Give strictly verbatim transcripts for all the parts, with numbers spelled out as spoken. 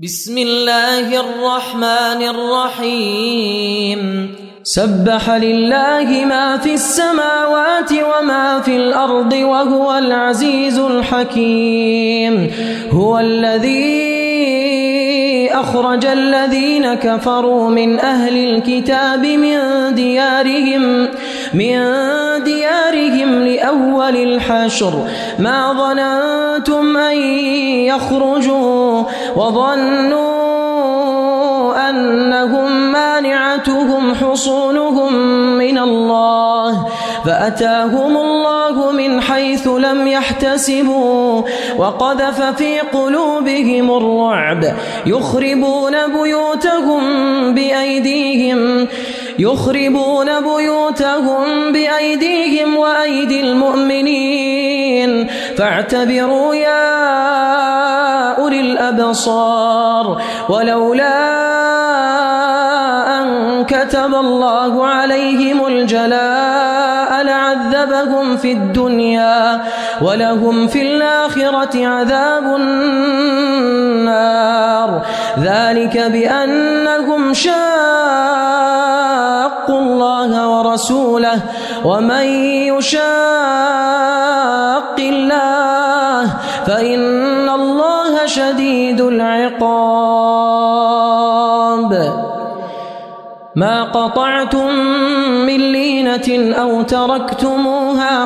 بسم الله الرحمن الرحيم سبح لله ما في السماوات وما في الأرض وهو العزيز الحكيم هو الذي أخرج الذين كفروا من أهل الكتاب من ديارهم من ديارهم لأول الحشر ما ظننتم أن يخرجوا وظنوا أنهم مانعتهم حصونهم من الله فأتاهم الله من حيث لم يحتسبوا وقذف في قلوبهم الرعب يخربون بيوتهم بأيديهم يخربون بيوتهم بأيديهم وأيدي المؤمنين فاعتبروا يا أولي الأبصار ولولا أن كتب الله عليهم الجلاء لعذبهم في الدنيا ولهم في الآخرة عذاب النار ذلك بأنهم شاقوا الله ورسوله ومن يشاق الله فإن الله شديد العقاب ما قطعتم من لينة أو تركتموها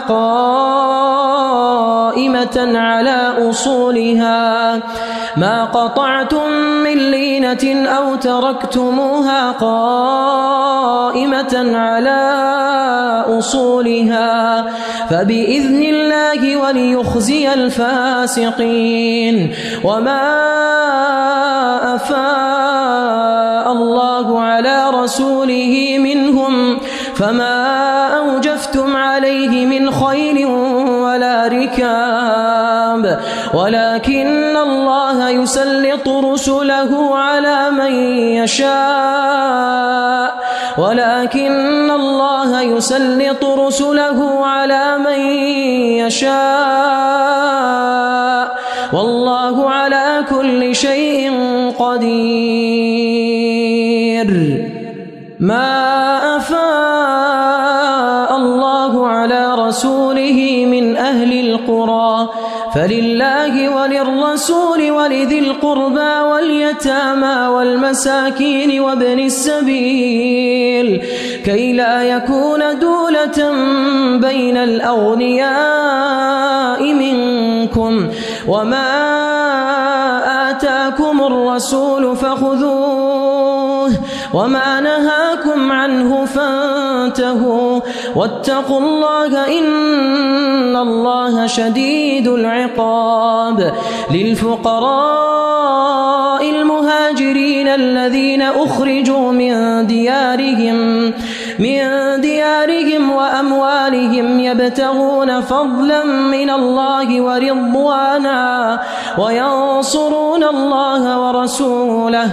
قائمة على أصولها ما قطعتم من لينة أو تركتموها قائمة على أصولها فبإذن الله وليخزي الفاسقين وما أفاء الله على رسوله منهم فما أوجفتم عليه من خيل ولا ركاب ولكن الله يسلط رسله على من يشاء ولكن الله يسلط رسله على من يشاء والله على كل شيء قدير ما أفاء الله على رسوله من أهل القرى فلله وللرسول ولذي القربى واليتامى والمساكين وابن السبيل كي لا يكون دولة بين الأغنياء منكم وما آتاكم الرسول فخذوه وما نهاكم عنه فانتهوا واتقوا الله إن الله شديد العقاب للفقراء المهاجرين الذين أخرجوا من ديارهم من ديارهم وأموالهم يبتغون فضلا من الله ورضوانا وينصرون الله ورسوله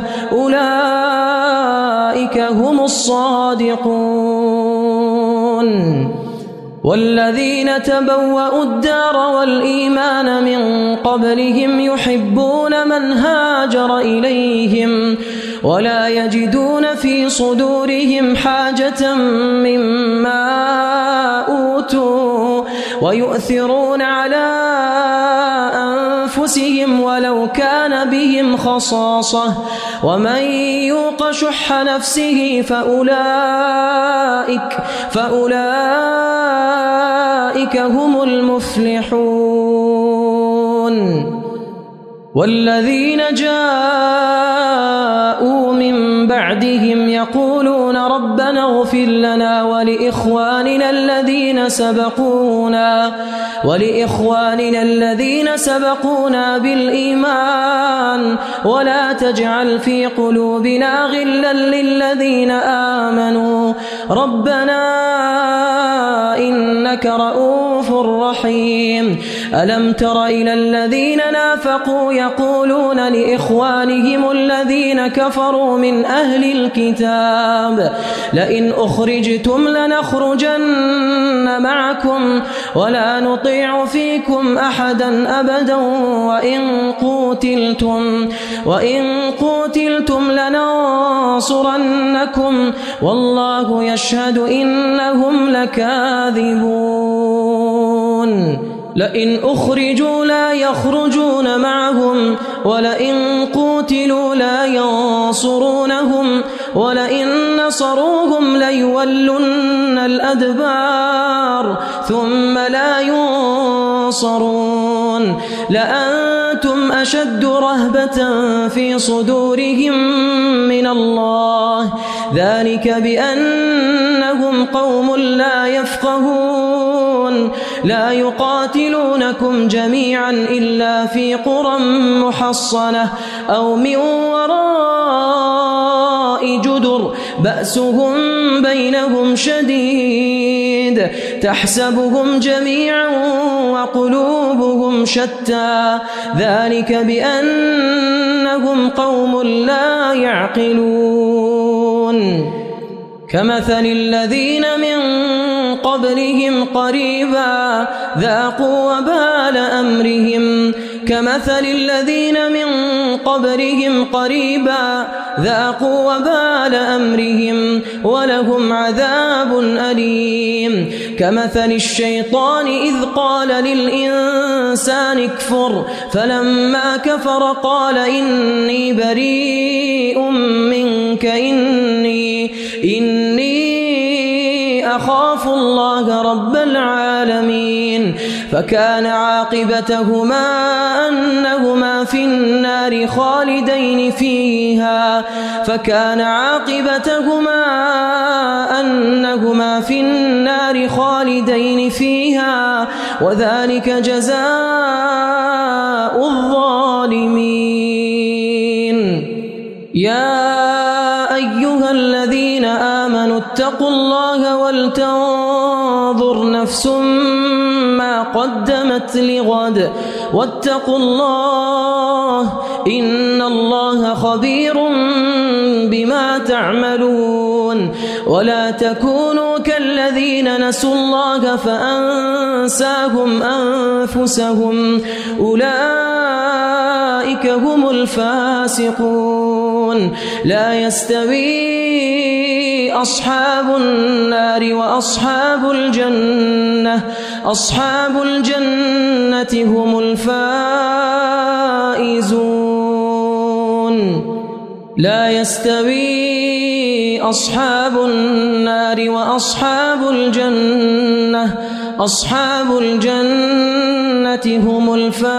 أولئك هم الصادقون والذين تبوأوا الدار والإيمان من قبلهم يحبون من هاجر إليهم ولا يجدون في صدورهم حاجة مما أوتوا ويؤثرون على أنفسهم ولو كان بهم خصاصة ومن يوق شح نفسه فأولئك فأولئك هم المفلحون والذين جاءوا من بعدهم يقولون ربنا اغفر لنا ولإخواننا الذين سبقونا ولإخواننا الذين سبقونا بالإيمان ولا تجعل في قلوبنا غلا للذين آمنوا ربنا إنك رؤوف رحيم ألم تر إلى الذين نافقوا يقولون لإخوانهم الذين كفروا من أهل الكتاب لئن أخرجتم لنخرجن معكم ولا نطيع فيكم أحدا أبدا وإن قوتلتم وإن قوتلتم لننصرنكم والله يشهد إنهم لكاذبون لئن أخرجوا لا يخرجون معهم ولئن قوتلوا لا ينصرونهم ولئن نصروهم ليولن الأدبار ثم لا ينصرون لأنتم أشد رهبة في صدورهم من الله ذلك بأنهم قوم لا يفقهون لا يقاتلونكم جميعا إلا في قرى محصنة أو من وراء جدر بأسهم بينهم شديد تحسبهم جميعا وقلوبهم شتى ذلك بأنهم قوم لا يعقلون كمثل الذين من قبلهم قريبا ذاقوا وبال أمرهم كمثل الذين من قبلهم قريبا ذاقوا وبال أمرهم ولهم عذاب أليم كمثل الشيطان إذ قال للإنسان اكفر فلما كفر قال إني بريء منك إني إني أخاف الله رب العالمين فكان عاقبتهما أنهما في النار خالدين فيها فكان عاقبتهما أنهما في النار خالدين فيها وذلك جزاء الظالمين يا أيها الذين آمنوا اتقوا الله ولتنظر نفس ما قدمت لغد واتقوا الله إن الله خبير بما تعملون ولا تكونوا كالذين نسوا الله فأنساهم أنفسهم أولئك هم الفاسقون لا يستوي أصحاب النار وأصحاب الجنة أصحاب الجنة هم الفائزون لا يستوي أصحاب النار وأصحاب الجنة أصحاب الجنة هم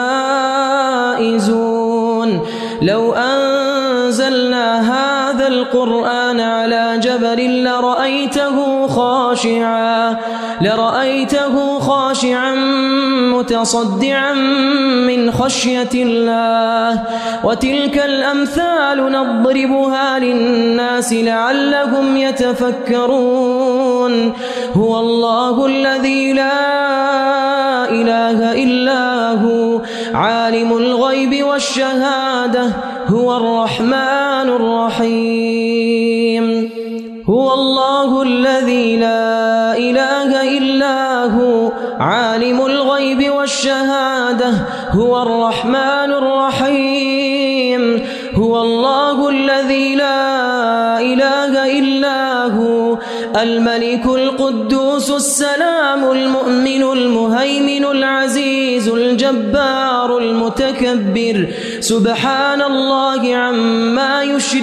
الفائزون لو أنزلنا هذا القرآن على جبل لرأيته خاشعا لرأيته خاشعا متصدعا من خشية الله وتلك الأمثال نضربها للناس لعلهم يتفكرون هو الله الذي لا إله إلا هو عالم الغيب والشهادة هو الرحمن الرحيم هو الله الذي لا إله إلا هو عالم الغيب والشهادة هو الرحمن الرحيم هو الله الذي لا إله إلا هو الملك القدوس السلام المؤمن المهيمن العزيز الجبار المتكبر سبحان الله عما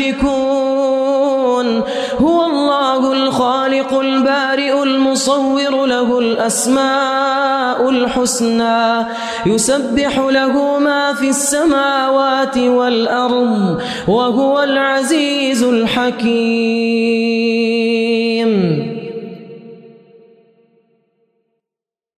يشركون هو الله الخالق البارئ المصور له الأسماء الحسنى يسبح له ما في السماوات والأرض وهو العزيز الحكيم